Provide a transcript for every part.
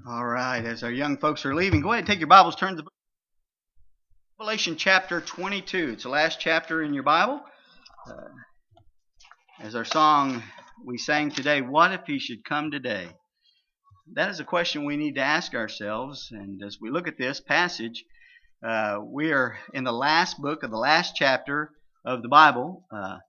All right, as our young folks are leaving, go ahead and take your Bibles, turn to Revelation chapter 22. It's the last chapter in your Bible. As our song we sang today, what if he should come today? That is a question we need to ask ourselves. And as we look at this passage, we are in the last book of the last chapter of the Bible.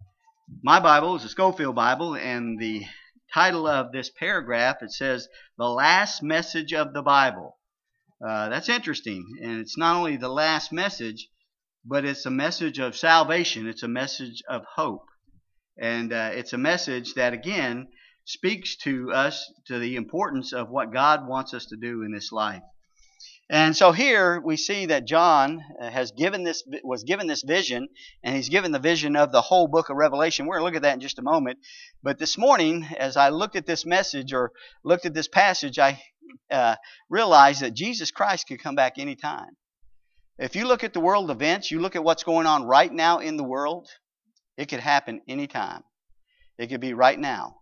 My Bible is a Scofield Bible, and the title of this paragraph, it says, The Last Message of the Bible. That's interesting, and it's not only the last message, but it's a message of salvation. It's a message of hope, and it's a message that, again, speaks to us to the importance of what God wants us to do in this life. And so here we see that John was given this vision, and he's given the vision of the whole book of Revelation. We're going to look at that in just a moment. But this morning, as I looked at this message or looked at this passage, I realized that Jesus Christ could come back anytime. If you look at the world events, you look at what's going on right now in the world, it could happen anytime. It could be right now.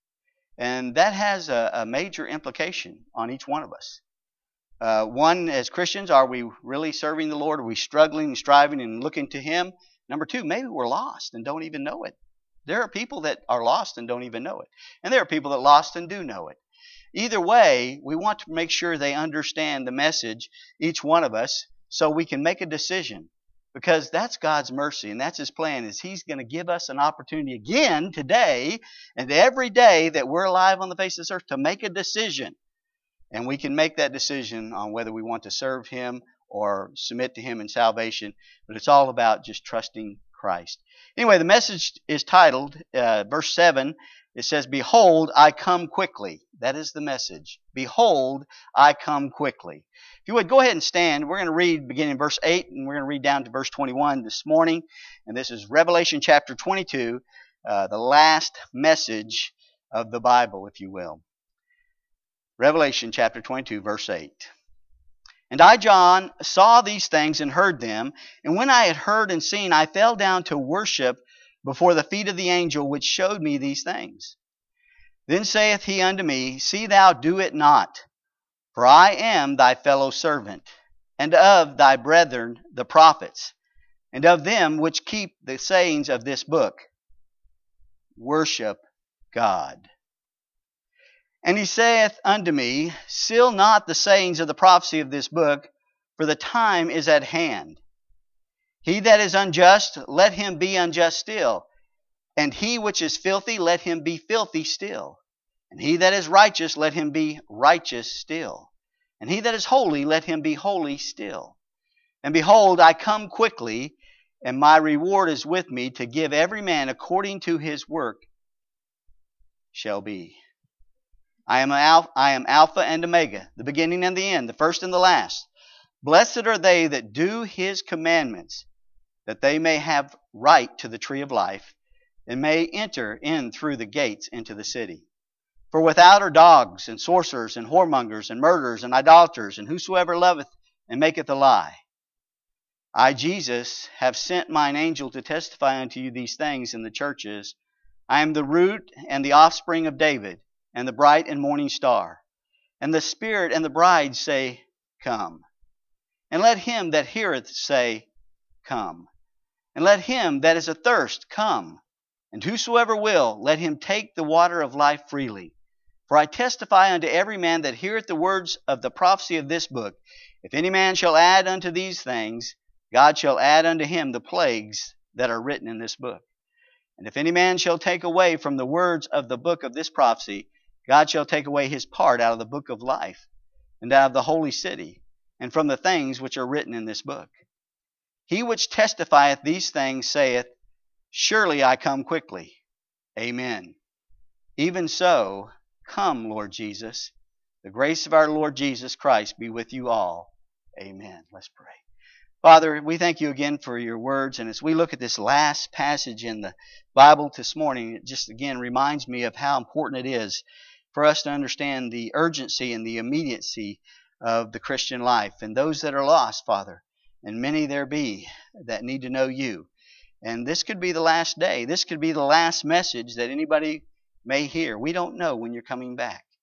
And that has a major implication on each one of us. One, as Christians, are we really serving the Lord? Are we struggling and striving and looking to Him? Number two, maybe we're lost and don't even know it. There are people that are lost and don't even know it. And there are people that are lost and do know it. Either way, we want to make sure they understand the message, each one of us, so we can make a decision. Because that's God's mercy and that's His plan, is He's going to give us an opportunity again today and every day that we're alive on the face of this earth to make a decision. And we can make that decision on whether we want to serve Him or submit to Him in salvation. But it's all about just trusting Christ. Anyway, the message is titled, verse 7, it says, Behold, I come quickly. That is the message. Behold, I come quickly. If you would, go ahead and stand. We're going to read beginning in verse 8, and we're going to read down to verse 21 this morning. And this is Revelation chapter 22, the last message of the Bible, if you will. Revelation chapter 22, verse 8. And I, John, saw these things and heard them. And when I had heard and seen, I fell down to worship before the feet of the angel which showed me these things. Then saith he unto me, See thou do it not, for I am thy fellow servant, and of thy brethren the prophets, and of them which keep the sayings of this book. Worship God. And he saith unto me, Seal not the sayings of the prophecy of this book, for the time is at hand. He that is unjust, let him be unjust still. And he which is filthy, let him be filthy still. And he that is righteous, let him be righteous still. And he that is holy, let him be holy still. And behold, I come quickly, and my reward is with me, to give every man according to his work shall be. I am Alpha and Omega, the beginning and the end, the first and the last. Blessed are they that do His commandments, that they may have right to the tree of life, and may enter in through the gates into the city. For without are dogs, and sorcerers, and whoremongers, and murderers, and idolaters, and whosoever loveth and maketh a lie. I, Jesus, have sent mine angel to testify unto you these things in the churches. I am the root and the offspring of David, and the bright and morning star. And the Spirit and the bride say, Come. And let him that heareth say, Come. And let him that is athirst come. And whosoever will, let him take the water of life freely. For I testify unto every man that heareth the words of the prophecy of this book, if any man shall add unto these things, God shall add unto him the plagues that are written in this book. And if any man shall take away from the words of the book of this prophecy, God shall take away his part out of the book of life, and out of the holy city, and from the things which are written in this book. He which testifieth these things saith, Surely I come quickly. Amen. Even so, come, Lord Jesus. The grace of our Lord Jesus Christ be with you all. Amen. Let's pray. Father, we thank you again for your words, and as we look at this last passage in the Bible this morning, it just again reminds me of how important it is for us to understand the urgency and the immediacy of the Christian life, and those that are lost, Father, and many there be that need to know you. And this could be the last day. This could be the last message that anybody may hear. We don't know when you're coming back.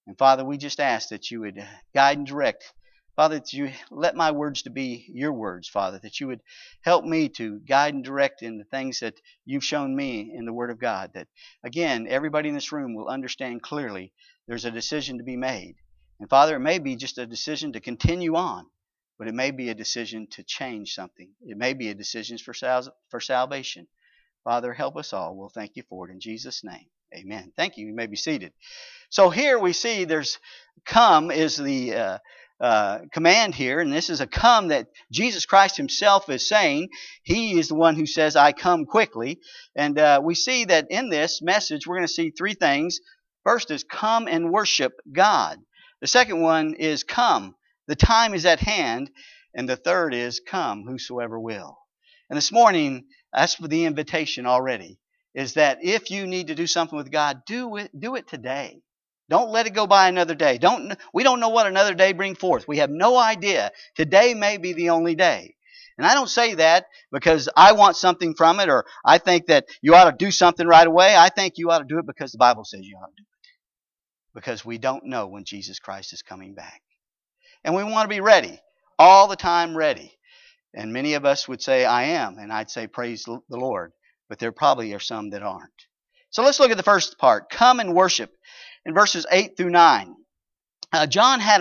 And Father, we just ask that you would guide and direct. Father, that you let my words to be your words, Father, that you would help me to guide and direct in the things that you've shown me in the Word of God. That, again, everybody in this room will understand clearly there's a decision to be made. And Father, it may be just a decision to continue on, but it may be a decision to change something. It may be a decision for salvation. Father, help us all. We'll thank you for it in Jesus' name. Amen. Thank you. You may be seated. So here we see there's come is the command here, and this is a come that Jesus Christ himself is saying. He is the one who says, I come quickly. And we see that in this message, we're going to see three things. First is come and worship God. The second one is come. The time is at hand. And the third is come, whosoever will. And this morning, that's for the invitation already, is that if you need to do something with God, do it today. Don't let it go by another day. We don't know what another day brings forth. We have no idea. Today may be the only day. And I don't say that because I want something from it or I think that you ought to do something right away. I think you ought to do it because the Bible says you ought to do it. Because we don't know when Jesus Christ is coming back. And we want to be ready, all the time ready. And many of us would say, I am. And I'd say, praise the Lord. But there probably are some that aren't. So let's look at the first part. Come and worship. In verses 8 through 9. John had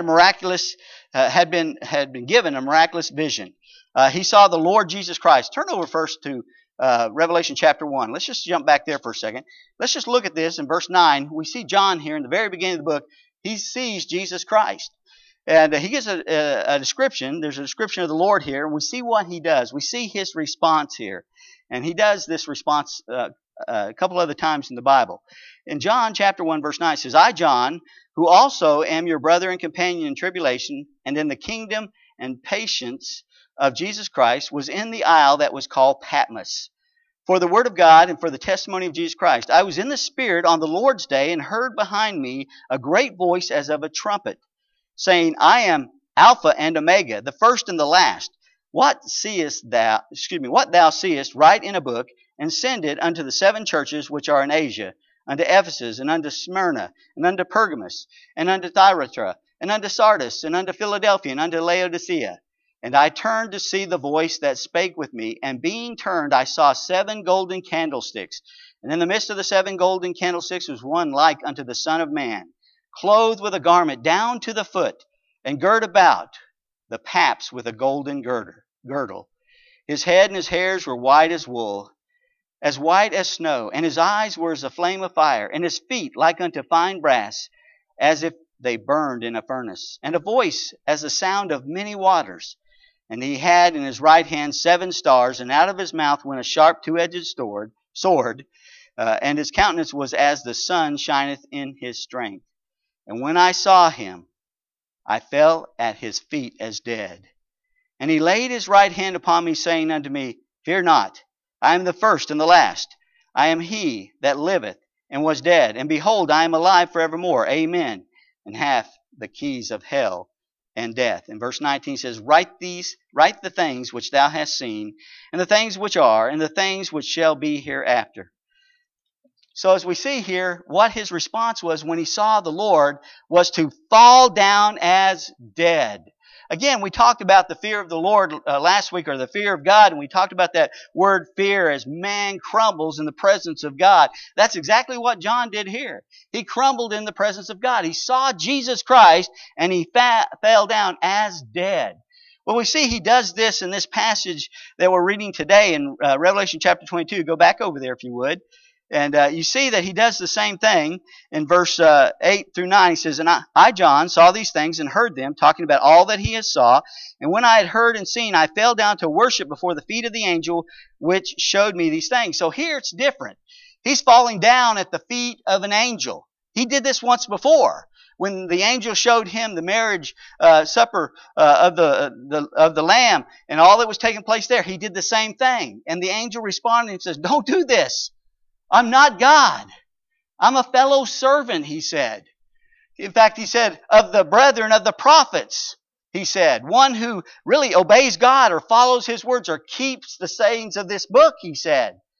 had been given a miraculous vision. He saw the Lord Jesus Christ. Turn over first to Revelation chapter 1. Let's just jump back there for a second. Let's just look at this in verse 9. We see John here in the very beginning of the book. He sees Jesus Christ. And he gives a description. There's a description of the Lord here. And we see what he does. We see his response here. And he does this response a couple other times in the Bible. In John chapter 1 verse 9 it says, I, John, who also am your brother and companion in tribulation and in the kingdom and patience of Jesus Christ, was in the isle that was called Patmos, for the word of God and for the testimony of Jesus Christ. I was in the Spirit on the Lord's day and heard behind me a great voice as of a trumpet, saying, I am Alpha and Omega, the first and the last. What thou seest, write in a book, and send it unto the 7 churches which are in Asia, unto Ephesus, and unto Smyrna, and unto Pergamos, and unto Thyatira, and unto Sardis, and unto Philadelphia, and unto Laodicea. And I turned to see the voice that spake with me, and being turned I saw 7 golden candlesticks. And in the midst of the 7 golden candlesticks was one like unto the Son of Man, clothed with a garment down to the foot, and girt about the paps with a golden girdle. His head and his hairs were white as wool, as white as snow, and his eyes were as a flame of fire, and his feet like unto fine brass, as if they burned in a furnace, and a voice as the sound of many waters. And he had in his right hand 7 stars, and out of his mouth went a sharp 2-edged sword, and his countenance was as the sun shineth in his strength. And when I saw him, I fell at his feet as dead. And he laid his right hand upon me, saying unto me, Fear not, I am the first and the last. I am he that liveth and was dead, and behold, I am alive forevermore. Amen. And hath the keys of hell and death. And verse 19 says, Write the things which thou hast seen, and the things which are, and the things which shall be hereafter. So as we see here, what his response was when he saw the Lord was to fall down as dead. Again, we talked about the fear of the Lord last week, or the fear of God, and we talked about that word fear as man crumbles in the presence of God. That's exactly what John did here. He crumbled in the presence of God. He saw Jesus Christ, and he fell down as dead. Well, we see he does this in this passage that we're reading today in Revelation chapter 22. Go back over there if you would. And you see that he does the same thing in verse 8 through 9. He says, And I, John, saw these things and heard them, talking about all that he has saw. And when I had heard and seen, I fell down to worship before the feet of the angel which showed me these things. So here it's different. He's falling down at the feet of an angel. He did this once before. When the angel showed him the marriage supper of the Lamb and all that was taking place there, he did the same thing. And the angel responded and says, Don't do this. I'm not God. I'm a fellow servant, he said. In fact, he said, of the brethren of the prophets, he said. One who really obeys God or follows his words or keeps the sayings of this book, he said.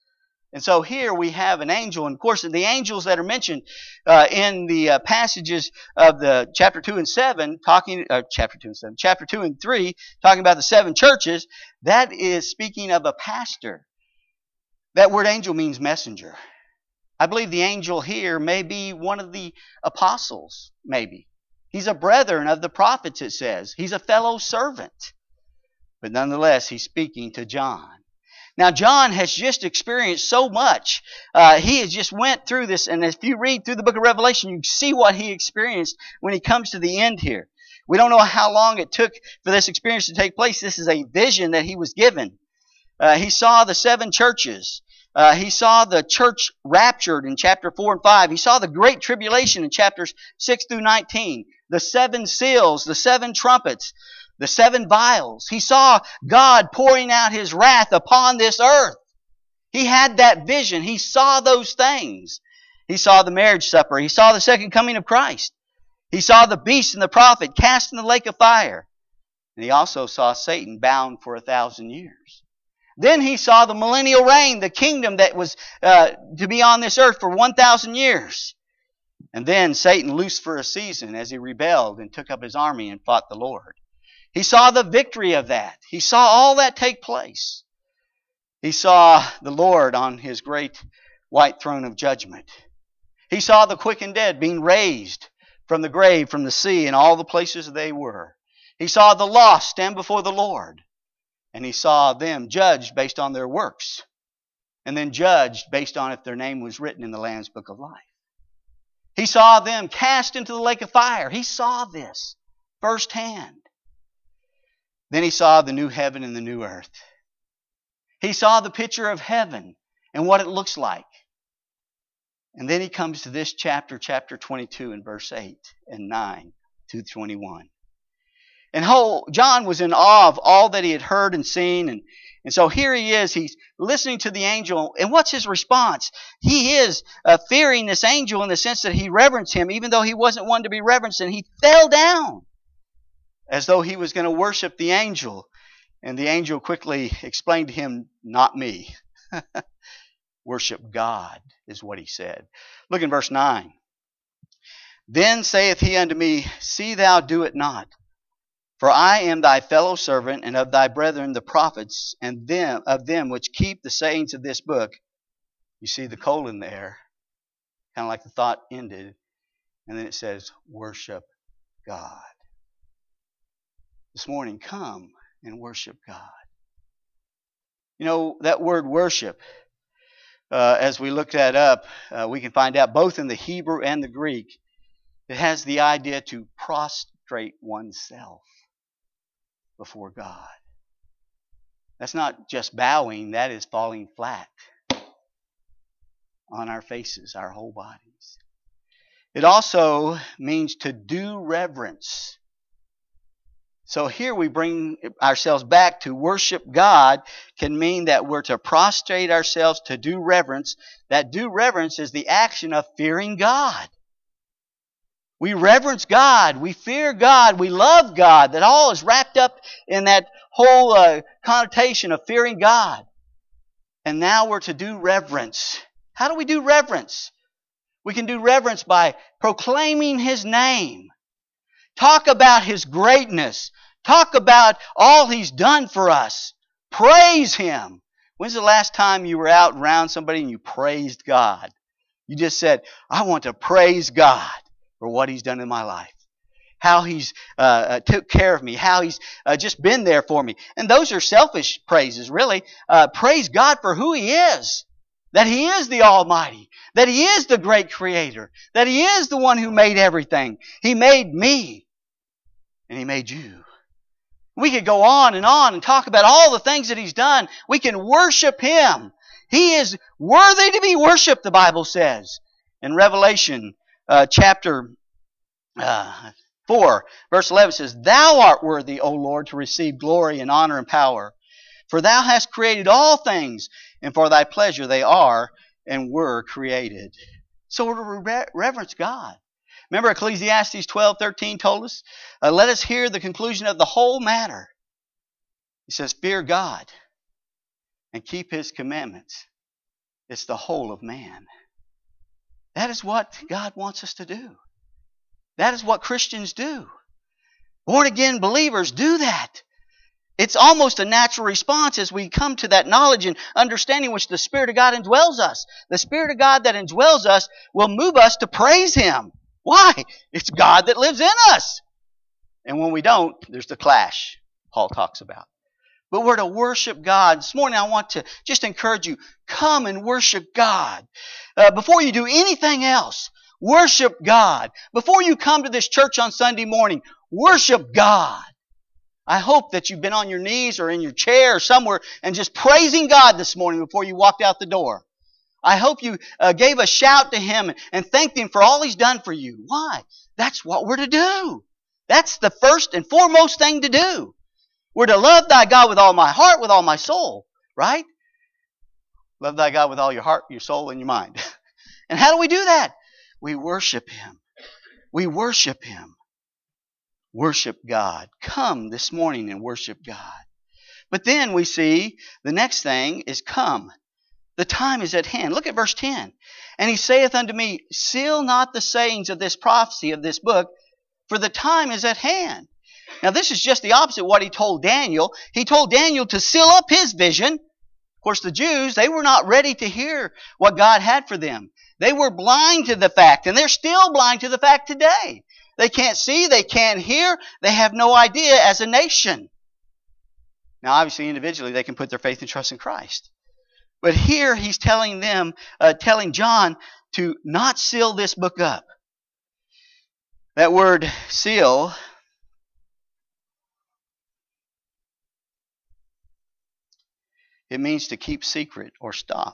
And so here we have an angel, and of course the angels that are mentioned in the passages of the chapter 2 and 7, chapter 2 and 3, talking about the 7 churches, that is speaking of a pastor. That word angel means messenger. I believe the angel here may be one of the apostles, maybe. He's a brethren of the prophets, it says. He's a fellow servant. But nonetheless, he's speaking to John. Now, John has just experienced so much. He has just went through this, and if you read through the book of Revelation, you see what he experienced when he comes to the end here. We don't know how long it took for this experience to take place. This is a vision that he was given. He saw the 7 churches. He saw the church raptured in chapter 4 and 5. He saw the great tribulation in chapters 6 through 19. The 7 seals, the 7 trumpets, the 7 vials. He saw God pouring out His wrath upon this earth. He had that vision. He saw those things. He saw the marriage supper. He saw the second coming of Christ. He saw the beast and the prophet cast in the lake of fire. And he also saw Satan bound for 1,000 years. Then he saw the millennial reign, the kingdom that was to be on this earth for 1,000 years. And then Satan loosed for a season as he rebelled and took up his army and fought the Lord. He saw the victory of that. He saw all that take place. He saw the Lord on His great white throne of judgment. He saw the quick and dead being raised from the grave, from the sea, and all the places they were. He saw the lost stand before the Lord. And he saw them judged based on their works. And then judged based on if their name was written in the Lamb's Book of Life. He saw them cast into the lake of fire. He saw this firsthand. Then he saw the new heaven and the new earth. He saw the picture of heaven and what it looks like. And then he comes to this chapter 22 in verse 8 and 9 to 21. And John was in awe of all that he had heard and seen. And so here he is. He's listening to the angel. And what's his response? He is fearing this angel in the sense that he reverenced him, even though he wasn't one to be reverenced. And he fell down as though he was going to worship the angel. And the angel quickly explained to him, "Not me." Worship God is what he said. Look in verse 9. Then saith he unto me, See thou do it not. For I am thy fellow servant, and of thy brethren the prophets, and of them which keep the sayings of this book. You see the colon there, kind of like the thought ended, and then it says, worship God. This morning, come and worship God. You know, that word worship, as we look that up, we can find out both in the Hebrew and the Greek, it has the idea to prostrate oneself before God. That's not just bowing, that is falling flat on our faces, our whole bodies. It also means to do reverence. So here we bring ourselves back to worship God can mean that we're to prostrate ourselves to do reverence. That do reverence is the action of fearing God. We reverence God. We fear God. We love God. That all is wrapped up in that whole connotation of fearing God. And now we're to do reverence. How do we do reverence? We can do reverence by proclaiming His name. Talk about His greatness. Talk about all He's done for us. Praise Him. When's the last time you were out around somebody and you praised God? You just said, I want to praise God for what He's done in my life. How He's took care of me. How He's just been there for me. And those are selfish praises, really. Praise God for who He is. That He is the Almighty. That He is the great Creator. That He is the one who made everything. He made me. And He made you. We could go on and talk about all the things that He's done. We can worship Him. He is worthy to be worshipped, the Bible says. In Revelation chapter 4, verse 11 says, Thou art worthy, O Lord, to receive glory and honor and power. For Thou hast created all things, and for Thy pleasure they are and were created. So we're to reverence God. Remember Ecclesiastes 12:13 told us, let us hear the conclusion of the whole matter. He says, fear God and keep His commandments. It's the whole of man. That is what God wants us to do. That is what Christians do. Born again believers do that. It's almost a natural response as we come to that knowledge and understanding which the Spirit of God indwells us. The Spirit of God that indwells us will move us to praise Him. Why? It's God that lives in us. And when we don't, there's the clash Paul talks about. But we're to worship God. This morning I want to just encourage you, come and worship God. Before you do anything else, worship God. Before you come to this church on Sunday morning, worship God. I hope that you've been on your knees or in your chair or somewhere and just praising God this morning before you walked out the door. I hope you gave a shout to Him and thanked Him for all He's done for you. Why? That's what we're to do. That's the first and foremost thing to do. We're to love thy God with all my heart, with all my soul. Right? Love thy God with all your heart, your soul, and your mind. And how do we do that? We worship Him. We worship Him. Worship God. Come this morning and worship God. But then we see the next thing is come. The time is at hand. Look at verse 10. And He saith unto me, seal not the sayings of this prophecy of this book, for the time is at hand. Now this is just the opposite of what He told Daniel. He told Daniel to seal up his vision. Of course, the Jews, they were not ready to hear what God had for them. They were blind to the fact, and they're still blind to the fact today. They can't see, they can't hear, they have no idea as a nation. Now obviously individually they can put their faith and trust in Christ. But here He's telling them, telling John to not seal this book up. That word seal, it means to keep secret or stop.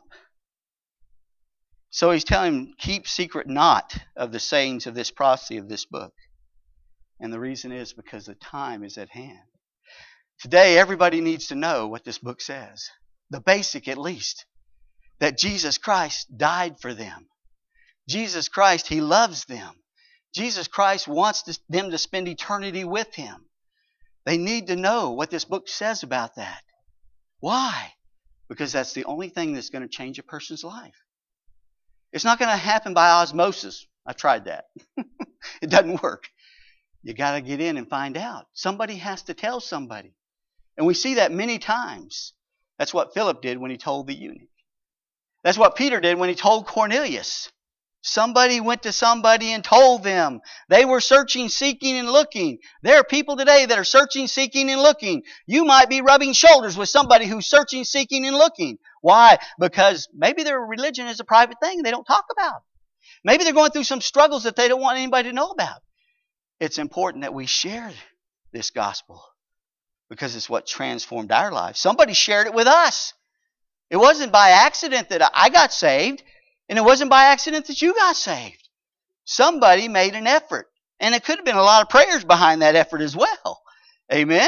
So He's telling him, keep secret not of the sayings of this prophecy of this book. And the reason is because the time is at hand. Today, everybody needs to know what this book says. The basic, at least. That Jesus Christ died for them. Jesus Christ, He loves them. Jesus Christ wants them to spend eternity with Him. They need to know what this book says about that. Why? Because that's the only thing that's going to change a person's life. It's not going to happen by osmosis. I've tried that. It doesn't work. You got to get in and find out. Somebody has to tell somebody. And we see that many times. That's what Philip did when he told the eunuch. That's what Peter did when he told Cornelius. Somebody went to somebody and told them. They were searching, seeking, and looking. There are people today that are searching, seeking, and looking. You might be rubbing shoulders with somebody who's searching, seeking, and looking. Why? Because maybe their religion is a private thing they don't talk about. Maybe they're going through some struggles that they don't want anybody to know about. It's important that we share this gospel because it's what transformed our lives. Somebody shared it with us. It wasn't by accident that I got saved, and it wasn't by accident that you got saved. Somebody made an effort, and it could have been a lot of prayers behind that effort as well. Amen?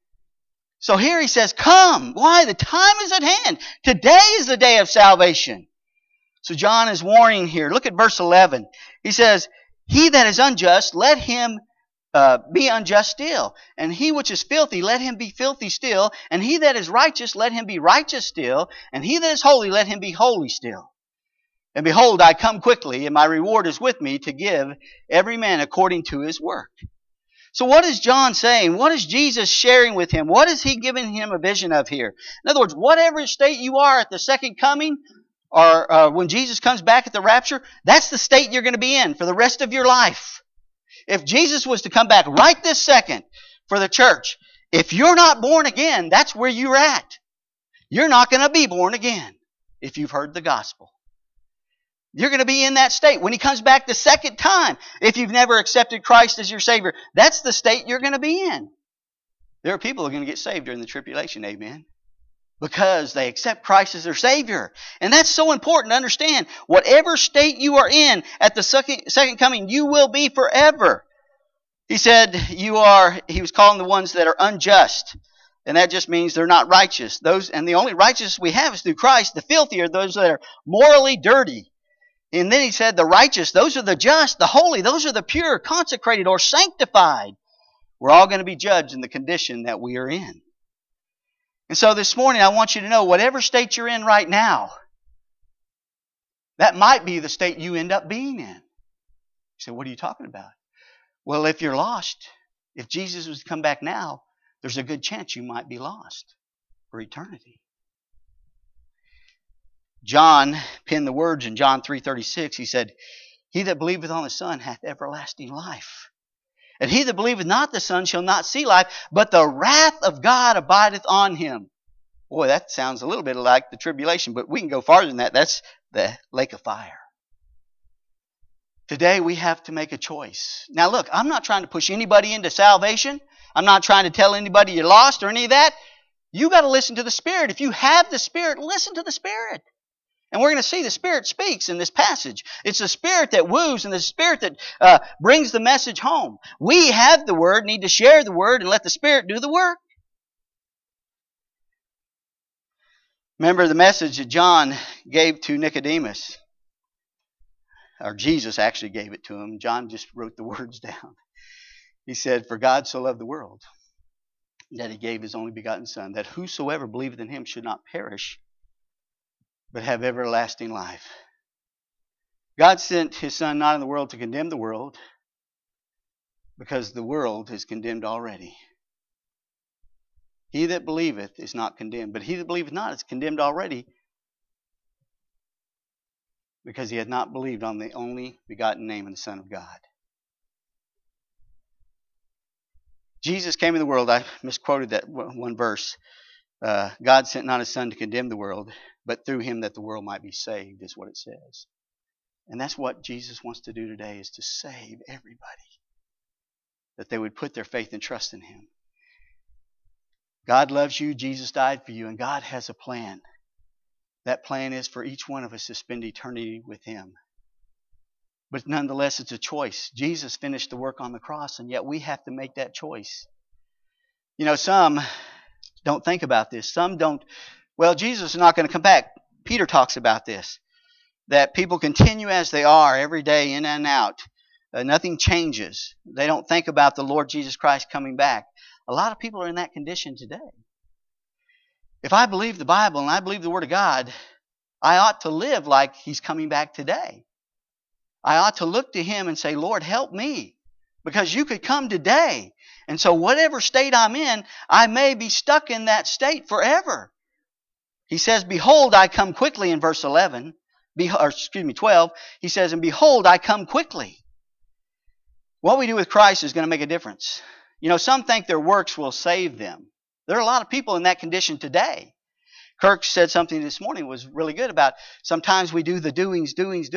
So here He says, come. Why? The time is at hand. Today is the day of salvation. So John is warning here. Look at verse 11. He says, he that is unjust, let him be unjust still. And he which is filthy, let him be filthy still. And he that is righteous, let him be righteous still. And he that is holy, let him be holy still. And behold, I come quickly, and my reward is with me to give every man according to his work. So what is John saying? What is Jesus sharing with him? What is He giving him a vision of here? In other words, whatever state you are at the second coming, or when Jesus comes back at the rapture, that's the state you're going to be in for the rest of your life. If Jesus was to come back right this second for the church, if you're not born again, that's where you're at. You're not going to be born again if you've heard the gospel. You're going to be in that state. When He comes back the second time, if you've never accepted Christ as your Savior, that's the state you're going to be in. There are people who are going to get saved during the tribulation, amen, because they accept Christ as their Savior. And that's so important to understand. Whatever state you are in at the second coming, you will be forever. He said He was calling the ones that are unjust. And that just means they're not righteous. And the only righteousness we have is through Christ. The filthy are those that are morally dirty. And then He said the righteous, those are the just, the holy, those are the pure, consecrated, or sanctified. We're all going to be judged in the condition that we are in. And so this morning I want you to know, whatever state you're in right now, That might be the state you end up being in. You say, what are you talking about? Well, if you're lost, if Jesus was to come back now, there's a good chance you might be lost for eternity. John penned the words in John 3:36. He said, he that believeth on the Son hath everlasting life. And he that believeth not the Son shall not see life, but the wrath of God abideth on him. Boy, that sounds a little bit like the tribulation, but we can go farther than that. That's the lake of fire. Today we have to make a choice. Now look, I'm not trying to push anybody into salvation. I'm not trying to tell anybody you're lost or any of that. You got to listen to the Spirit. If you have the Spirit, listen to the Spirit. And we're going to see the Spirit speaks in this passage. It's the Spirit that woos and the Spirit that brings the message home. We have the Word, need to share the Word, and let the Spirit do the work. Remember the message that John gave to Nicodemus. Or Jesus actually gave it to him. John just wrote the words down. He said, for God so loved the world, that he gave his only begotten Son, that whosoever believeth in him should not perish, but have everlasting life. God sent his Son not in the world to condemn the world, because the world is condemned already. He that believeth is not condemned, but he that believeth not is condemned already, because he hath not believed on the only begotten name of the Son of God. Jesus came in the world. I misquoted that one verse. God sent not his Son to condemn the world, but through him that the world might be saved, is what it says. And that's what Jesus wants to do today, is to save everybody. That they would put their faith and trust in him. God loves you, Jesus died for you, and God has a plan. That plan is for each one of us to spend eternity with him. But nonetheless, it's a choice. Jesus finished the work on the cross, and yet we have to make that choice. You know, some don't think about this. Some don't. Well, Jesus is not going to come back. Peter talks about this. That people continue as they are every day, in and out. Nothing changes. They don't think about the Lord Jesus Christ coming back. A lot of people are in that condition today. If I believe the Bible and I believe the Word of God, I ought to live like he's coming back today. I ought to look to him and say, Lord, help me. Because you could come today. And so whatever state I'm in, I may be stuck in that state forever. He says, behold, I come quickly in verse 12. He says, and behold, I come quickly. What we do with Christ is going to make a difference. You know, some think their works will save them. There are a lot of people in that condition today. Kirk said something this morning was really good about sometimes we do the doings,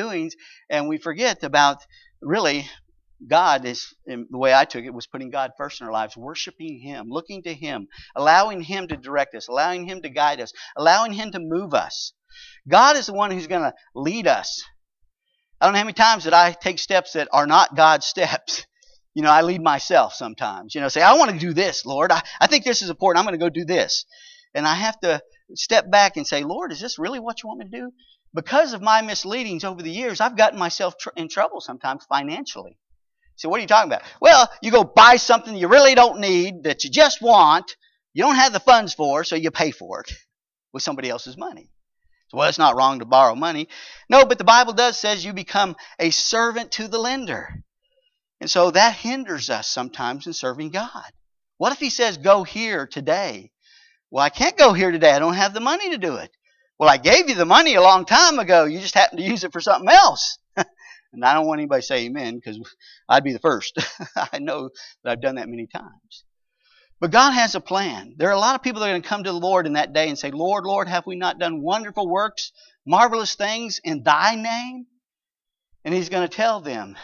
and we forget about really God is, the way I took it, was putting God first in our lives, worshiping him, looking to him, allowing him to direct us, allowing him to guide us, allowing him to move us. God is the one who's going to lead us. I don't know how many times that I take steps that are not God's steps. You know, I lead myself sometimes. You know, say, I want to do this, Lord. I think this is important. I'm going to go do this. And I have to step back and say, Lord, is this really what you want me to do? Because of my misleadings over the years, I've gotten myself in trouble sometimes financially. So what are you talking about? Well, you go buy something you really don't need, that you just want, you don't have the funds for, so you pay for it with somebody else's money. So, well, it's not wrong to borrow money. No, but the Bible does says you become a servant to the lender. And so that hinders us sometimes in serving God. What if he says, go here today? Well, I can't go here today. I don't have the money to do it. Well, I gave you the money a long time ago. You just happened to use it for something else. And I don't want anybody to say amen, because I'd be the first. I know that I've done that many times. But God has a plan. There are a lot of people that are going to come to the Lord in that day and say, Lord, Lord, have we not done wonderful works, marvelous things in thy name? And he's going to tell them,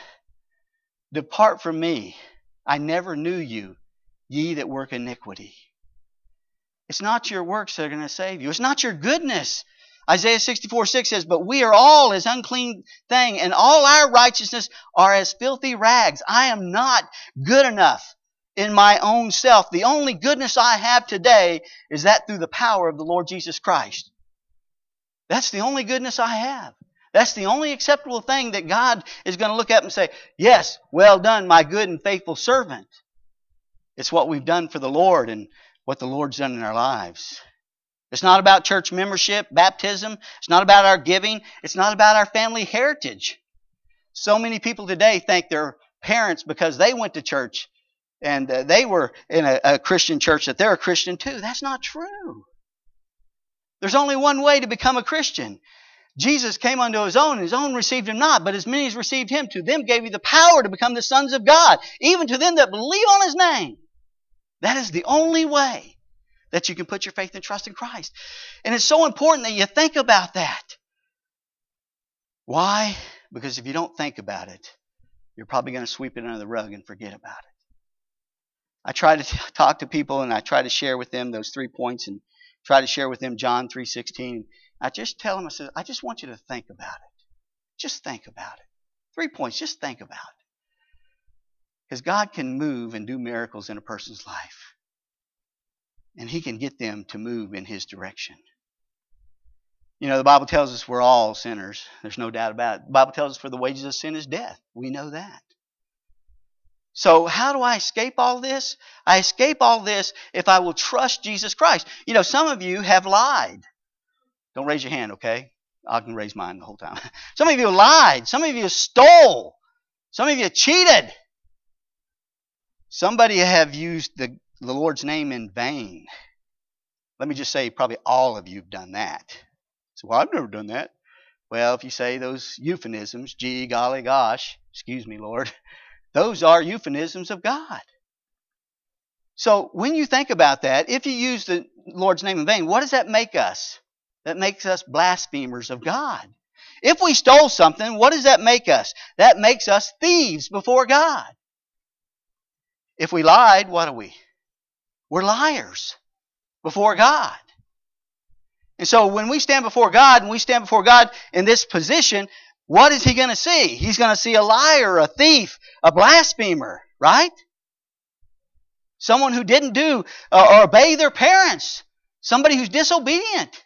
depart from me. I never knew you, ye that work iniquity. It's not your works that are going to save you. It's not your goodness. Isaiah 64:6 says, but we are all as unclean thing, and all our righteousness are as filthy rags. I am not good enough in my own self. The only goodness I have today is that through the power of the Lord Jesus Christ. That's the only goodness I have. That's the only acceptable thing that God is going to look at and say, yes, well done, my good and faithful servant. It's what we've done for the Lord and what the Lord's done in our lives. It's not about church membership, baptism. It's not about our giving. It's not about our family heritage. So many people today think their parents, because they went to church and they were in a Christian church, that they're a Christian too. That's not true. There's only one way to become a Christian. Jesus came unto his own, and his own received him not. But as many as received him, to them gave he the power to become the sons of God, even to them that believe on his name. That is the only way that you can put your faith and trust in Christ. And it's so important that you think about that. Why? Because if you don't think about it, you're probably going to sweep it under the rug and forget about it. I try to talk to people, and I try to share with them those 3 points, and try to share with them John 3:16. I just tell them, I said, I just want you to think about it. Just think about it. 3 points, just think about it. Because God can move and do miracles in a person's life. And he can get them to move in his direction. You know, the Bible tells us we're all sinners. There's no doubt about it. The Bible tells us for the wages of sin is death. We know that. So how do I escape all this? I escape all this if I will trust Jesus Christ. You know, some of you have lied. Don't raise your hand, okay? I can raise mine the whole time. Some of you lied. Some of you stole. Some of you cheated. Somebody have used the Lord's name in vain. Let me just say, probably all of you have done that. So, well, I've never done that. Well, if you say those euphemisms, gee, golly, gosh, excuse me, Lord, those are euphemisms of God. So when you think about that, if you use the Lord's name in vain, what does that make us? That makes us blasphemers of God. If we stole something, what does that make us? That makes us thieves before God. If we lied, what are we? We're liars before God. And so when we stand before God, and we stand before God in this position, what is he going to see? He's going to see a liar, a thief, a blasphemer, right? Someone who didn't do or obey their parents. Somebody who's disobedient.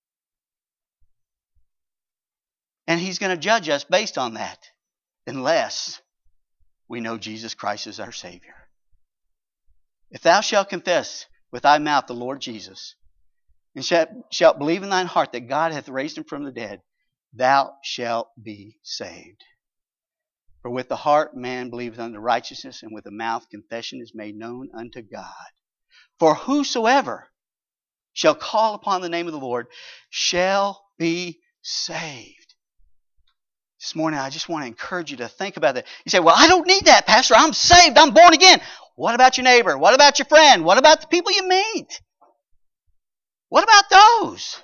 And he's going to judge us based on that, unless we know Jesus Christ is our Savior. If thou shalt confess with thy mouth the Lord Jesus, and shalt believe in thine heart that God hath raised him from the dead, thou shalt be saved. For with the heart man believeth unto righteousness, and with the mouth confession is made known unto God. For whosoever shall call upon the name of the Lord shall be saved. This morning, I just want to encourage you to think about that. You say, well, I don't need that, Pastor. I'm saved. I'm born again. What about your neighbor? What about your friend? What about the people you meet? What about those?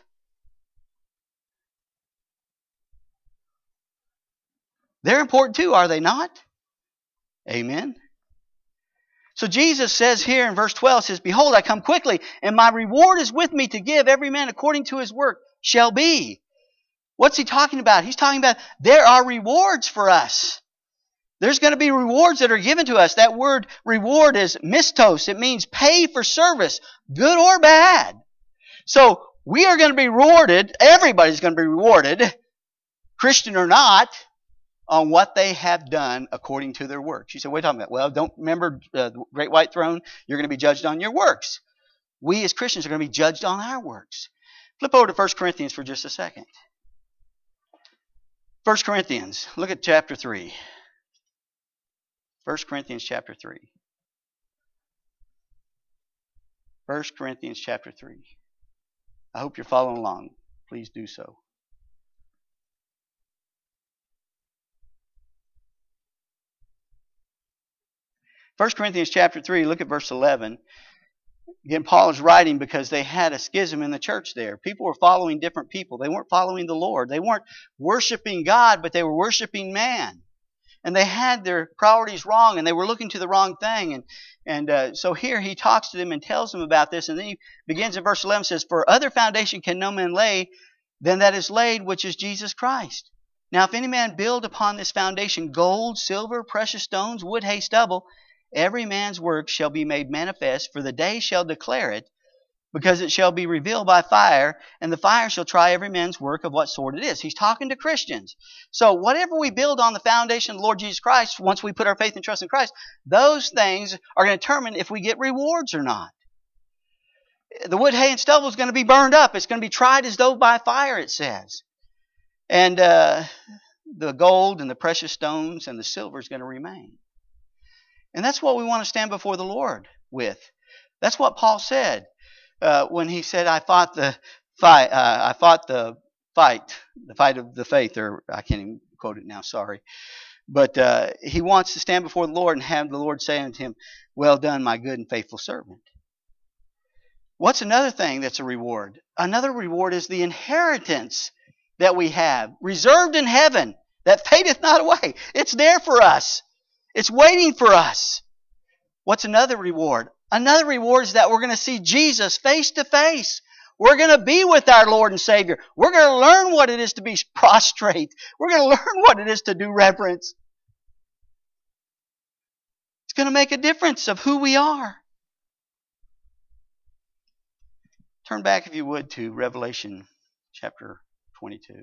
They're important too, are they not? Amen. So Jesus says here in verse 12, says, behold, I come quickly, and my reward is with me to give every man according to his work shall be. What's he talking about? He's talking about there are rewards for us. There's going to be rewards that are given to us. That word reward is mistos. It means pay for service, good or bad. So we are going to be rewarded. Everybody's going to be rewarded, Christian or not, on what they have done according to their works. You say, what are you talking about? Well, don't remember the great white throne. You're going to be judged on your works. We as Christians are going to be judged on our works. Flip over to 1 Corinthians for just a second. 1 Corinthians, look at chapter 3. 1 Corinthians chapter 3. 1 Corinthians chapter 3. I hope you're following along. Please do so. First Corinthians chapter 3, look at verse 11. Again, Paul is writing because they had a schism in the church there. People were following different people. They weren't following the Lord. They weren't worshiping God, but they were worshiping man. And they had their priorities wrong, and they were looking to the wrong thing. And so here he talks to them and tells them about this. And then he begins in verse 11, says, for other foundation can no man lay than that is laid, which is Jesus Christ. Now if any man build upon this foundation gold, silver, precious stones, wood, hay, stubble, every man's work shall be made manifest, for the day shall declare it, because it shall be revealed by fire, and the fire shall try every man's work of what sort it is. He's talking to Christians. So whatever we build on the foundation of the Lord Jesus Christ, once we put our faith and trust in Christ, those things are going to determine if we get rewards or not. The wood, hay, and stubble is going to be burned up. It's going to be tried as though by fire, it says. And the gold and the precious stones and the silver is going to remain. And that's what we want to stand before the Lord with. That's what Paul said when he said, "I fought the fight. The fight of the faith." Or I can't even quote it now. Sorry, but he wants to stand before the Lord and have the Lord say unto him, "Well done, my good and faithful servant." What's another thing that's a reward? Another reward is the inheritance that we have, reserved in heaven, that fadeth not away. It's there for us. It's waiting for us. What's another reward? Another reward is that we're going to see Jesus face to face. We're going to be with our Lord and Savior. We're going to learn what it is to be prostrate. We're going to learn what it is to do reverence. It's going to make a difference of who we are. Turn back, if you would, to Revelation chapter 22.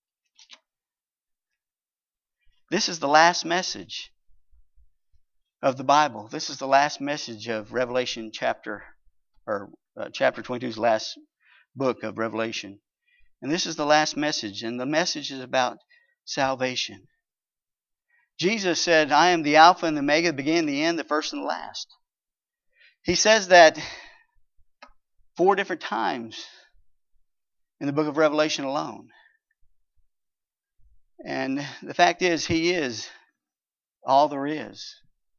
This is the last message of the Bible. This is the last message of Revelation chapter 22 is the last book of Revelation. And this is the last message, and the message is about salvation. Jesus said, "I am the Alpha and the Omega, the beginning and the end, the first and the last." He says that 4 different times in the book of Revelation alone. And the fact is, He is all there is.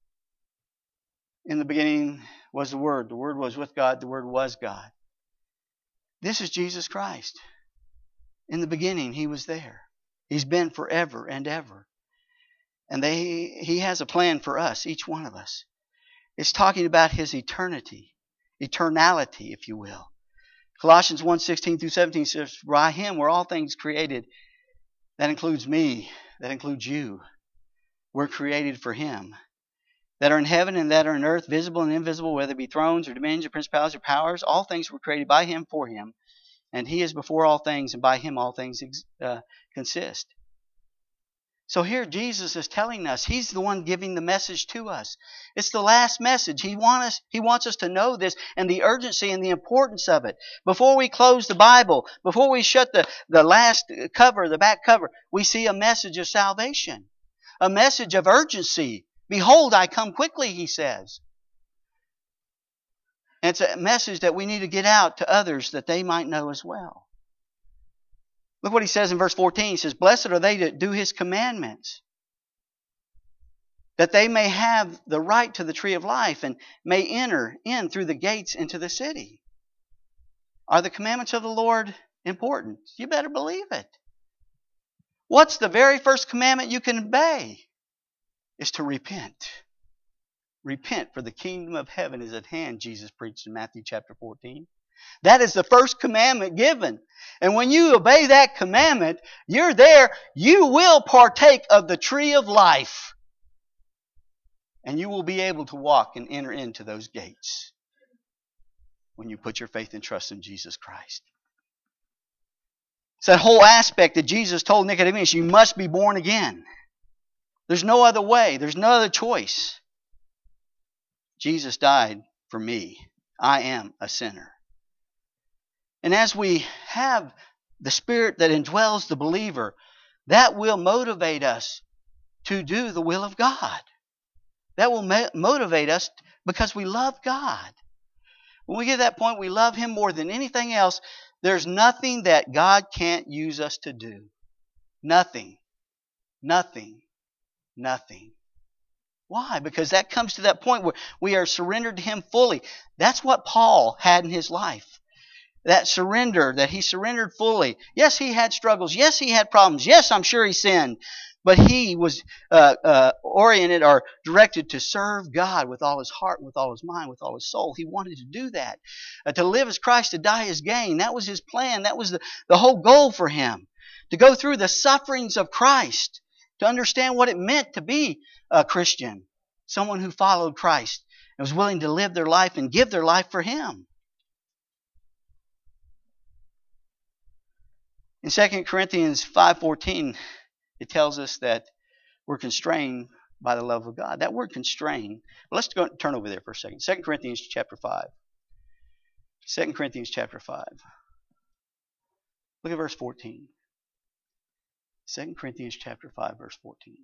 In the beginning was the Word. The Word was with God. The Word was God. This is Jesus Christ. In the beginning, He was there. He's been forever and ever. And He has a plan for us, each one of us. It's talking about His eternity. Eternality, if you will. Colossians 1:16 through 17 says, "By Him were all things created." That includes me. That includes you. We're created for Him. That are in heaven and that are in earth, visible and invisible, whether it be thrones or dominions or principalities or powers, all things were created by Him for Him. And He is before all things, and by Him all things consist. So here Jesus is telling us, He's the one giving the message to us. It's the last message. He wants us to know this and the urgency and the importance of it. Before we close the Bible, before we shut the last cover, the back cover, we see a message of salvation. A message of urgency. "Behold, I come quickly," He says. And it's a message that we need to get out to others that they might know as well. Look what He says in verse 14. He says, "Blessed are they that do His commandments, that they may have the right to the tree of life and may enter in through the gates into the city." Are the commandments of the Lord important? You better believe it. What's the very first commandment you can obey? Is to repent. Repent, for the kingdom of heaven is at hand, Jesus preached in Matthew chapter 14. That is the first commandment given. And when you obey that commandment, you're there. You will partake of the tree of life. And you will be able to walk and enter into those gates when you put your faith and trust in Jesus Christ. It's that whole aspect that Jesus told Nicodemus, you must be born again. There's no other way. There's no other choice. Jesus died for me. I am a sinner. And as we have the Spirit that indwells the believer, that will motivate us to do the will of God. That will motivate us because we love God. When we get to that point, we love Him more than anything else. There's nothing that God can't use us to do. Nothing. Nothing. Nothing. Why? Because that comes to that point where we are surrendered to Him fully. That's what Paul had in his life. That surrender, that he surrendered fully. Yes, he had struggles. Yes, he had problems. Yes, I'm sure he sinned. But he was oriented or directed to serve God with all his heart, with all his mind, with all his soul. He wanted to do that. To live as Christ, to die as gain. That was his plan. That was the whole goal for him. To go through the sufferings of Christ. To understand what it meant to be a Christian. Someone who followed Christ and was willing to live their life and give their life for Him. In 2 Corinthians 5:14, it tells us that we're constrained by the love of God. That word constrained, let's turn over there for a second. 2 Corinthians chapter 5. 2 Corinthians chapter 5. Look at verse 14. 2 Corinthians chapter 5, verse 14.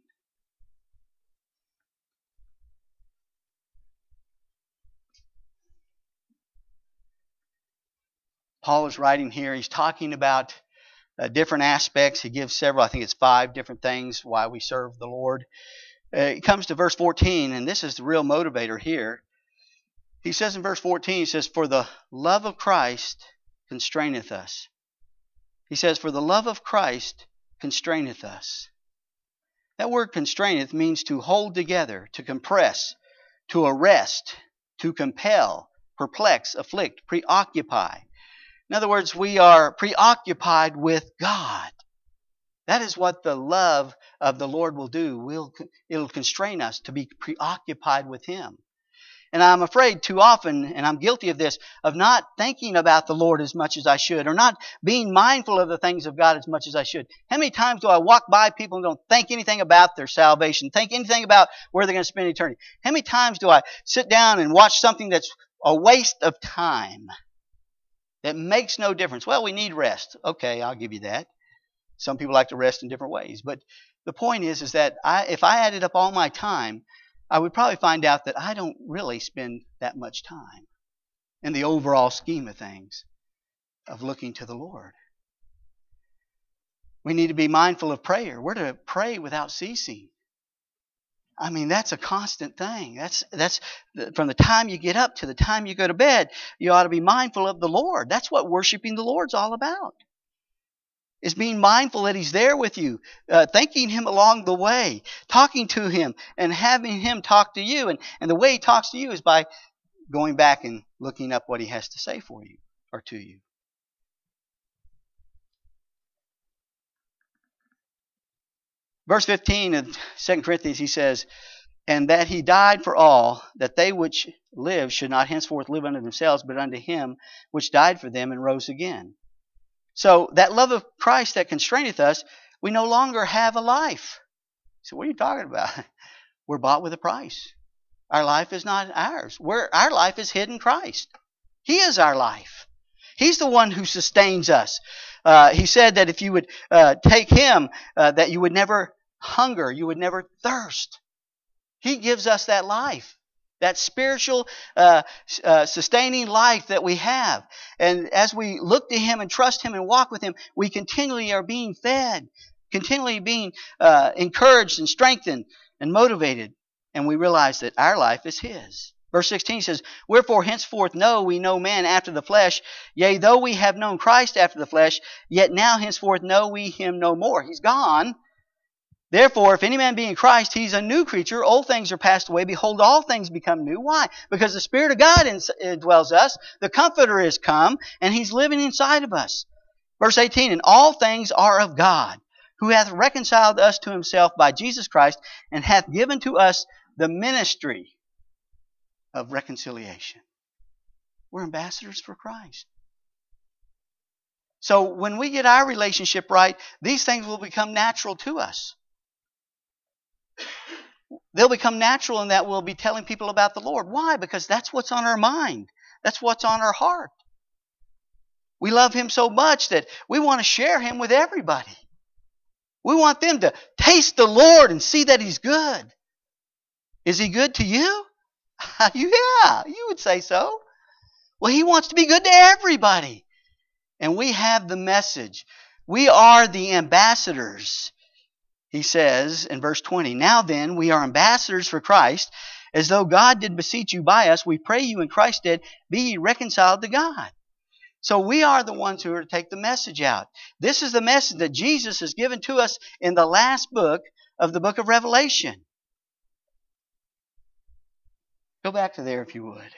Paul is writing here. He's talking about different aspects. He gives several, I think it's 5 different things why we serve the Lord. It comes to verse 14, and this is the real motivator here. He says in verse 14, he says, "For the love of Christ constraineth us." He says, "For the love of Christ constraineth us." That word constraineth means to hold together, to compress, to arrest, to compel, perplex, afflict, preoccupy. In other words, we are preoccupied with God. That is what the love of the Lord will do. It'll constrain us to be preoccupied with Him. And I'm afraid too often, and I'm guilty of this, of not thinking about the Lord as much as I should, or not being mindful of the things of God as much as I should. How many times do I walk by people and don't think anything about their salvation, think anything about where they're going to spend eternity? How many times do I sit down and watch something that's a waste of time, that makes no difference? Well, we need rest. Okay, I'll give you that. Some people like to rest in different ways. But the point is that if I added up all my time, I would probably find out that I don't really spend that much time in the overall scheme of things of looking to the Lord. We need to be mindful of prayer. We're to pray without ceasing. I mean, that's a constant thing. That's from the time you get up to the time you go to bed, you ought to be mindful of the Lord. That's what worshiping the Lord's all about. Is being mindful that He's there with you, thanking Him along the way, talking to Him, and having Him talk to you. And the way He talks to you is by going back and looking up what He has to say for you or to you. Verse 15 of 2 Corinthians, he says, "And that He died for all, that they which live should not henceforth live unto themselves, but unto Him which died for them and rose again." So that love of Christ that constraineth us, we no longer have a life. So what are you talking about? We're bought with a price. Our life is not ours. Our life is hid in Christ. He is our life. He's the one who sustains us. He said that if you would take Him, that you would never hunger, you would never thirst. He gives us that life. That spiritual sustaining life that we have. And as we look to Him and trust Him and walk with Him, we continually are being fed, continually being encouraged and strengthened and motivated. And we realize that our life is His. Verse 16 says, "Wherefore henceforth know we no man after the flesh. Yea, though we have known Christ after the flesh, yet now henceforth know we Him no more." He's gone. "Therefore, if any man be in Christ, he's a new creature. Old things are passed away. Behold, all things become new." Why? Because the Spirit of God indwells us. The Comforter is come, and He's living inside of us. Verse 18, "And all things are of God, who hath reconciled us to Himself by Jesus Christ, and hath given to us the ministry of reconciliation." We're ambassadors for Christ. So when we get our relationship right, these things will become natural to us. They'll become natural in that we'll be telling people about the Lord. Why? Because that's what's on our mind. That's what's on our heart. We love Him so much that we want to share Him with everybody. We want them to taste the Lord and see that He's good. Is He good to you? Yeah, you would say so. Well, He wants to be good to everybody. And we have the message. We are the ambassadors. He says in verse 20, "Now then, we are ambassadors for Christ, as though God did beseech you by us. We pray you in Christ's stead, be ye reconciled to God." So we are the ones who are to take the message out. This is the message that Jesus has given to us in the last book of the book of Revelation. Go back to there if you would.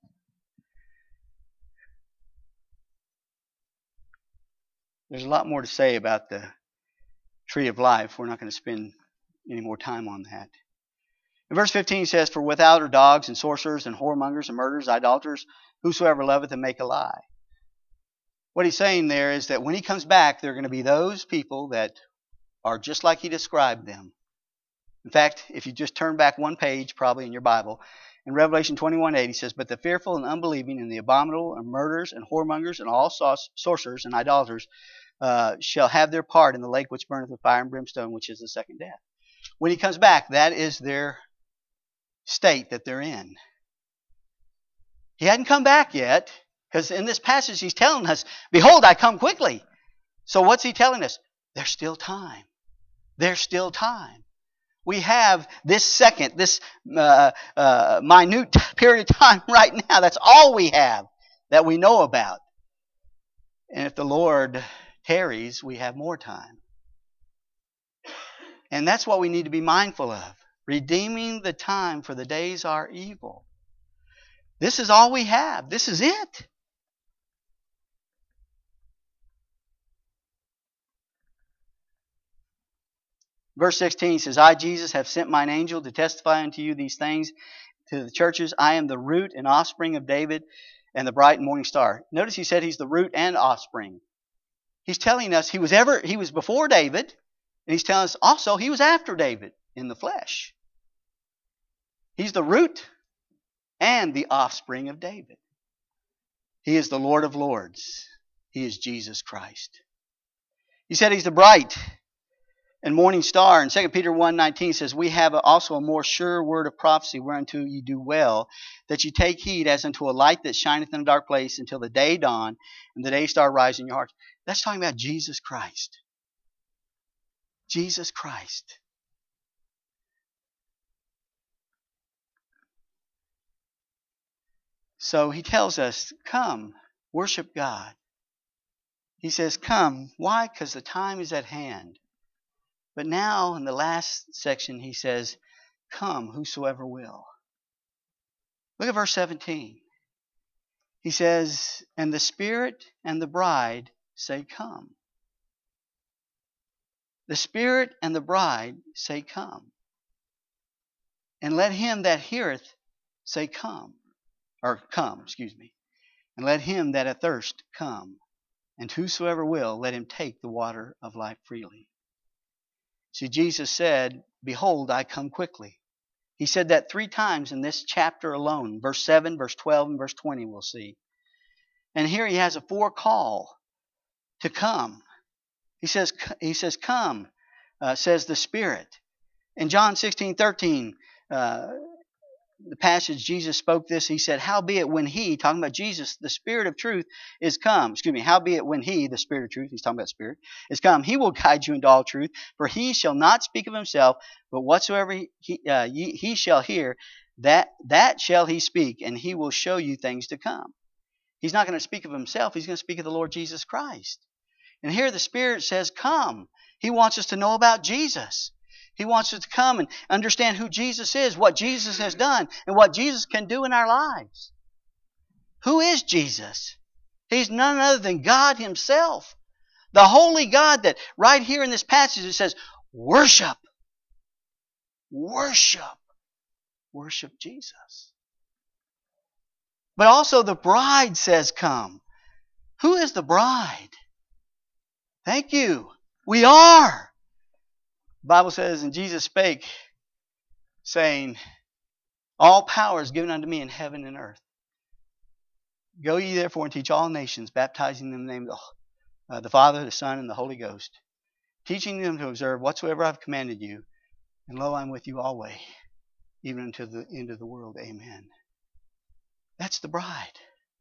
There's a lot more to say about the tree of life. We're not going to spend any more time on that. In verse 15 it says, "For without are dogs and sorcerers and whoremongers and murderers, idolaters, whosoever loveth and make a lie." What he's saying there is that when He comes back, there are going to be those people that are just like He described them. In fact, if you just turn back one page, probably in your Bible, In Revelation 21:8, he says, "But the fearful and unbelieving and the abominable and murderers and whoremongers and all sorcerers and idolaters shall have their part in the lake which burneth with fire and brimstone, which is the second death." When he comes back, that is their state that they're in. He hadn't come back yet, because in this passage he's telling us, "Behold, I come quickly." So what's he telling us? There's still time. There's still time. We have this second, this minute period of time right now. That's all we have that we know about. And if the Lord tarries, we have more time. And that's what we need to be mindful of. Redeeming the time, for the days are evil. This is all we have. This is it. Verse 16 says, "I, Jesus, have sent mine angel to testify unto you these things to the churches. I am the root and offspring of David and the bright and morning star." Notice he said he's the root and offspring. He's telling us he was before David, and he's telling us also he was after David in the flesh. He's the root and the offspring of David. He is the Lord of Lords. He is Jesus Christ. He said he's the bright and morning star. And 2 Peter 1:19 says, "We have also a more sure word of prophecy, whereunto ye do well, that ye take heed as unto a light that shineth in a dark place until the day dawn and the day star rise in your hearts." That's talking about Jesus Christ. Jesus Christ. So he tells us, come, worship God. He says, come. Why? Because the time is at hand. But now, in the last section, he says, come, whosoever will. Look at verse 17. He says, and the Spirit and the bride say, come. The Spirit and the bride say, come. And let him that heareth say, come. Or come, excuse me. And let him that athirst come. And whosoever will, let him take the water of life freely. See, Jesus said, behold, I come quickly. He said that 3 times in this chapter alone. Verse 7, verse 12, and verse 20 we'll see. And here he has a forecall to come. He says, come, says the Spirit. In John 16:13, the passage Jesus spoke this, he said, howbeit when he, talking about Jesus, the Spirit of truth is come. Howbeit when he, the Spirit of truth, he's talking about Spirit, is come, he will guide you into all truth, for he shall not speak of himself, but whatsoever he shall hear, that shall he speak, and he will show you things to come. He's not going to speak of himself, he's going to speak of the Lord Jesus Christ. And here the Spirit says, come. He wants us to know about Jesus. He wants us to come and understand who Jesus is, what Jesus has done, and what Jesus can do in our lives. Who is Jesus? He's none other than God himself. The holy God that right here in this passage it says, worship. Worship. Worship Jesus. But also the bride says, come. Who is the bride? Thank you. We are. The Bible says, and Jesus spake, saying, all power is given unto me in heaven and earth. Go ye therefore and teach all nations, baptizing them in the name of the Father, the Son, and the Holy Ghost, teaching them to observe whatsoever I have commanded you. And lo, I am with you always, even unto the end of the world. Amen. That's the bride.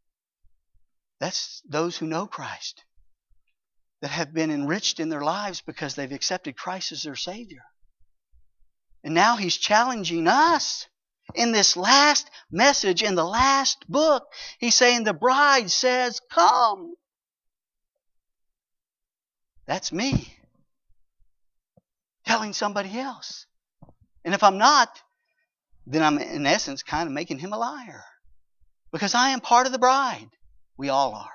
That's those who know Christ, that have been enriched in their lives because they've accepted Christ as their Savior. And now he's challenging us in this last message, in the last book. He's saying the bride says, come. That's me telling somebody else. And if I'm not, then I'm in essence kind of making him a liar. Because I am part of the bride. We all are.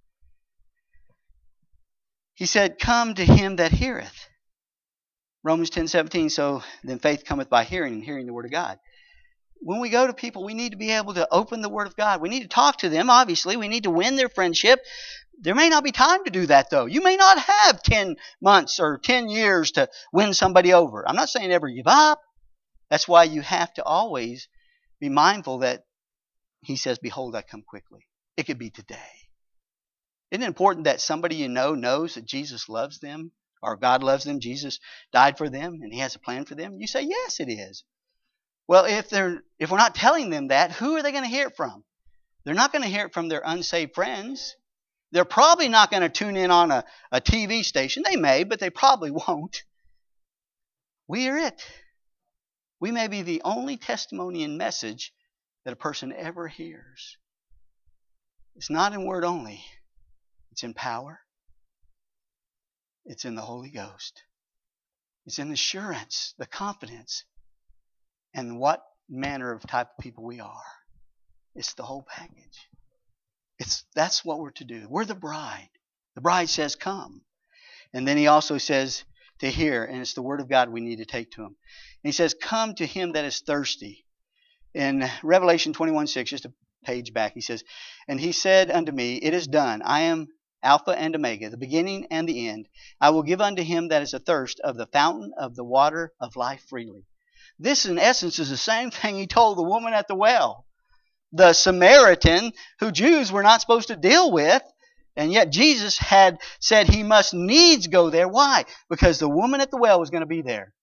He said, come to him that heareth. Romans 10:17, so then faith cometh by hearing, and hearing the word of God. When we go to people, we need to be able to open the word of God. We need to talk to them, obviously. We need to win their friendship. There may not be time to do that, though. You may not have 10 months or 10 years to win somebody over. I'm not saying ever give up. That's why you have to always be mindful that he says, behold, I come quickly. It could be today. Isn't it important that somebody you know knows that Jesus loves them, or God loves them, Jesus died for them, and he has a plan for them? You say, yes, it is. Well, if we're not telling them that, who are they going to hear it from? They're not going to hear it from their unsaved friends. They're probably not going to tune in on a TV station. They may, but they probably won't. We are it. We may be the only testimony and message that a person ever hears. It's not in word only. It's in power. It's in the Holy Ghost. It's in the assurance, the confidence, and what manner of type of people we are. It's the whole package. That's what we're to do. We're the bride. The bride says, come. And then he also says to hear, and it's the word of God we need to take to him. And he says, come to him that is thirsty. In Revelation 21:6, just a page back, he says, and he said unto me, it is done. I am Alpha and Omega, the beginning and the end. I will give unto him that is athirst of the fountain of the water of life freely. This, in essence, is the same thing he told the woman at the well. The Samaritan, who Jews were not supposed to deal with, and yet Jesus had said he must needs go there. Why? Because the woman at the well was going to be there.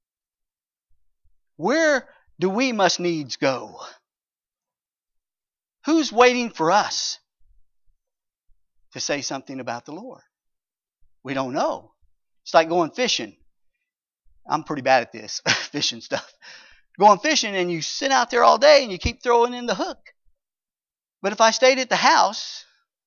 Where do we must needs go? Who's waiting for us to say something about the Lord? We don't know. It's like going fishing. I'm pretty bad at this, fishing stuff. Going fishing and you sit out there all day and you keep throwing in the hook. But if I stayed at the house,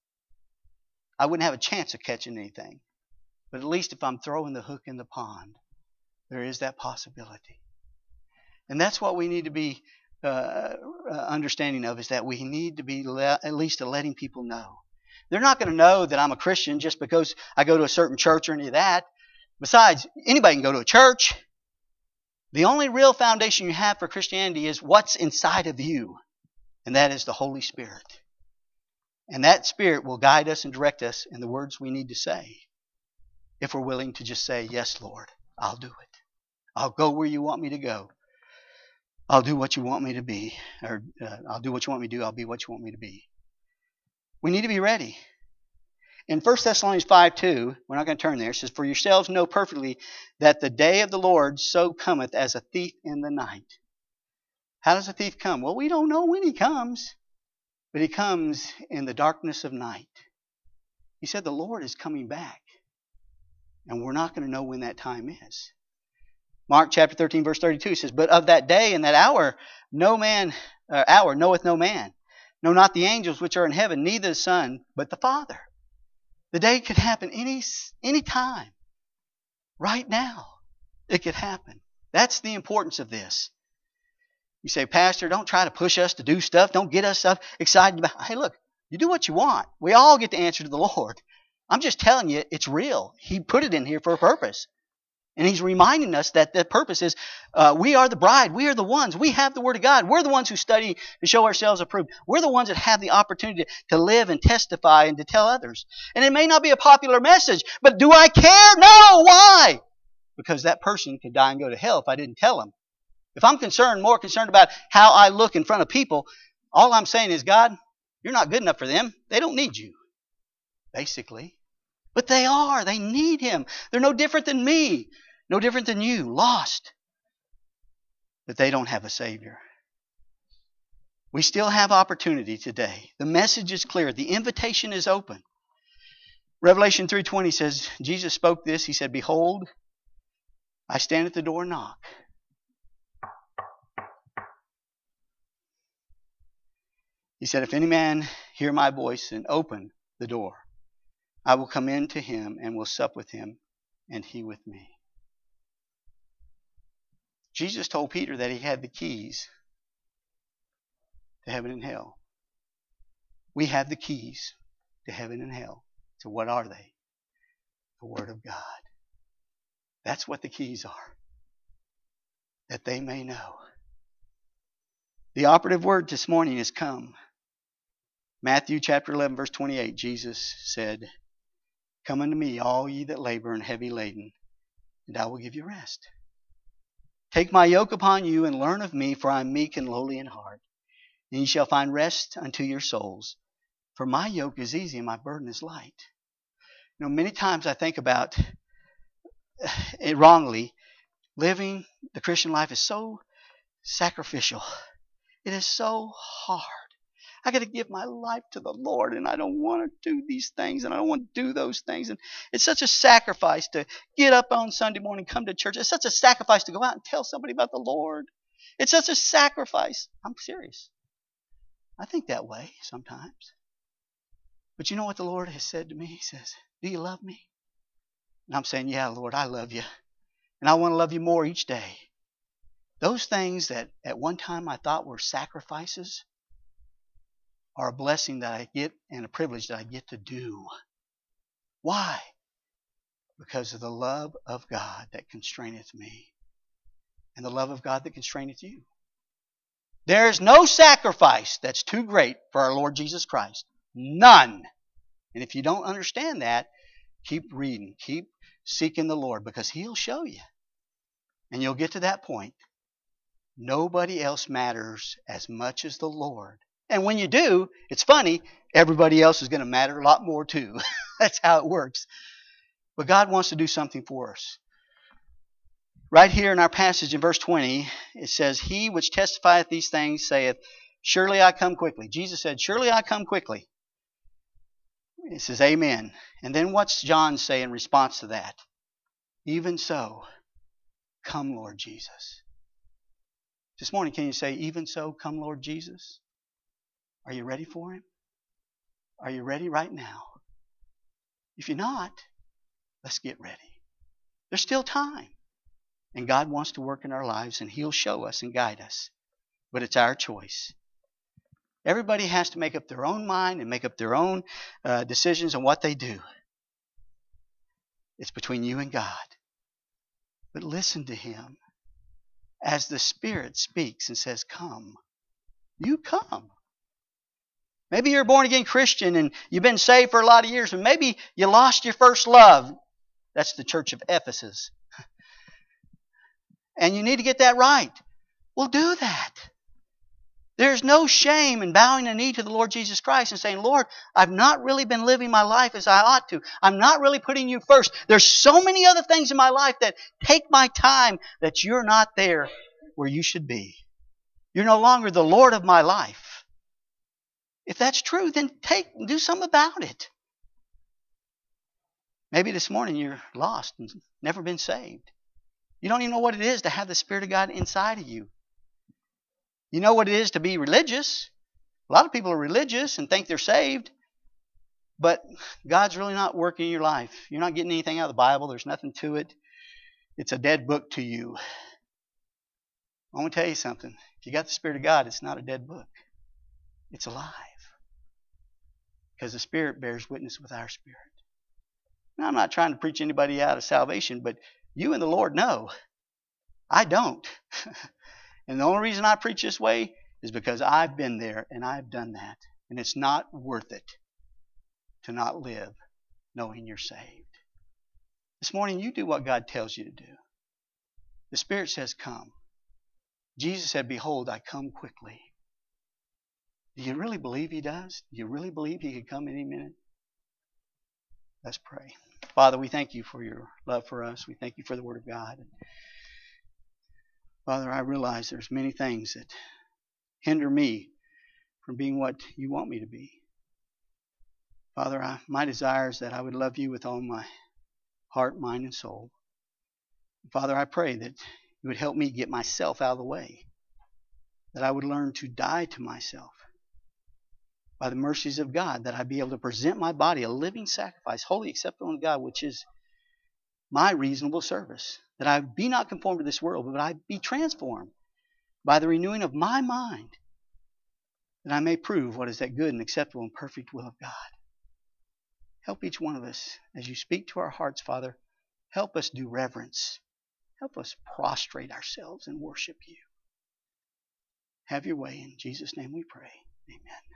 I wouldn't have a chance of catching anything. But at least if I'm throwing the hook in the pond, there is that possibility. And that's what we need to be understanding of, is that we need to be at least letting people know. They're not going to know that I'm a Christian just because I go to a certain church or any of that. Besides, anybody can go to a church. The only real foundation you have for Christianity is what's inside of you, and that is the Holy Spirit. And that Spirit will guide us and direct us in the words we need to say, if we're willing to just say, yes, Lord, I'll do it. I'll go where you want me to go. I'll do what you want me to be. Or I'll do what you want me to do. I'll be what you want me to be. We need to be ready. In 1 Thessalonians 5:2, we're not going to turn there, it says, for yourselves know perfectly that the day of the Lord so cometh as a thief in the night. How does a thief come? Well, we don't know when he comes, but he comes in the darkness of night. He said the Lord is coming back, and we're not going to know when that time is. Mark chapter 13, verse 32 says, but of that day and that hour knoweth no man, no, not the angels which are in heaven, neither the Son, but the Father. The day could happen any time. Right now, it could happen. That's the importance of this. You say, Pastor, don't try to push us to do stuff. Don't get us excited about. Hey, look, you do what you want. We all get to answer to the Lord. I'm just telling you, it's real. He put it in here for a purpose. And he's reminding us that the purpose is we are the bride. We are the ones. We have the Word of God. We're the ones who study to show ourselves approved. We're the ones that have the opportunity to live and testify and to tell others. And it may not be a popular message, but do I care? No. Why? Because that person could die and go to hell if I didn't tell them. If I'm more concerned about how I look in front of people, all I'm saying is, God, you're not good enough for them. They don't need you, basically. But they are. They need Him. They're no different than me. No different than you, lost. But they don't have a Savior. We still have opportunity today. The message is clear. The invitation is open. Revelation 3:20 says, Jesus spoke this. He said, behold, I stand at the door and knock. He said, if any man hear my voice and open the door, I will come in to him and will sup with him and he with me. Jesus told Peter that he had the keys to heaven and hell. We have the keys to heaven and hell. So what are they? The Word of God. That's what the keys are. That they may know. The operative word this morning is come. Matthew chapter 11, verse 28, Jesus said, come unto me, all ye that labor and heavy laden, and I will give you rest. Take my yoke upon you and learn of me, for I am meek and lowly in heart, and ye shall find rest unto your souls. For my yoke is easy and my burden is light. Many times I think about it wrongly. Living the Christian life is so sacrificial. It is so hard. I got to give my life to the Lord, and I don't want to do these things, and I don't want to do those things. And it's such a sacrifice to get up on Sunday morning, come to church. It's such a sacrifice to go out and tell somebody about the Lord. It's such a sacrifice. I'm serious. I think that way sometimes. But you know what the Lord has said to me? He says, do you love me? And I'm saying, yeah, Lord, I love you. And I want to love you more each day. Those things that at one time I thought were sacrifices are a blessing that I get and a privilege that I get to do. Why? Because of the love of God that constraineth me, and the love of God that constraineth you. There is no sacrifice that's too great for our Lord Jesus Christ. None. And if you don't understand that, keep reading. Keep seeking the Lord, because He'll show you. And you'll get to that point. Nobody else matters as much as the Lord. And when you do, it's funny, everybody else is going to matter a lot more too. That's how it works. But God wants to do something for us. Right here in our passage in verse 20, it says, He which testifieth these things saith, Surely I come quickly. Jesus said, Surely I come quickly. It says, Amen. And then what's John say in response to that? Even so, come Lord Jesus. This morning, can you say, Even so, come Lord Jesus? Are you ready for Him? Are you ready right now? If you're not, let's get ready. There's still time. And God wants to work in our lives, and He'll show us and guide us. But it's our choice. Everybody has to make up their own mind and make up their own decisions on what they do. It's between you and God. But listen to Him. As the Spirit speaks and says, Come. You come. Maybe you're a born-again Christian and you've been saved for a lot of years, and maybe you lost your first love. That's the church of Ephesus. And you need to get that right. Well, do that. There's no shame in bowing a knee to the Lord Jesus Christ and saying, Lord, I've not really been living my life as I ought to. I'm not really putting you first. There's so many other things in my life that take my time that you're not there where you should be. You're no longer the Lord of my life. If that's true, then do something about it. Maybe this morning you're lost and never been saved. You don't even know what it is to have the Spirit of God inside of you. You know what it is to be religious. A lot of people are religious and think they're saved. But God's really not working in your life. You're not getting anything out of the Bible. There's nothing to it. It's a dead book to you. I want to tell you something. If you got the Spirit of God, it's not a dead book. It's alive. Because the Spirit bears witness with our spirit. Now, I'm not trying to preach anybody out of salvation, but you and the Lord know. I don't. And the only reason I preach this way is because I've been there and I've done that. And it's not worth it to not live knowing you're saved. This morning, you do what God tells you to do. The Spirit says, Come. Jesus said, Behold, I come quickly. Do you really believe He does? Do you really believe He could come any minute? Let's pray. Father, we thank You for Your love for us. We thank You for the Word of God. Father, I realize there's many things that hinder me from being what You want me to be. Father, my desire is that I would love You with all my heart, mind, and soul. Father, I pray that You would help me get myself out of the way, that I would learn to die to myself by the mercies of God, that I be able to present my body a living sacrifice, wholly acceptable unto God, which is my reasonable service. That I be not conformed to this world, but I be transformed by the renewing of my mind, that I may prove what is that good and acceptable and perfect will of God. Help each one of us as You speak to our hearts, Father. Help us do reverence. Help us prostrate ourselves and worship You. Have Your way. In Jesus' name we pray. Amen.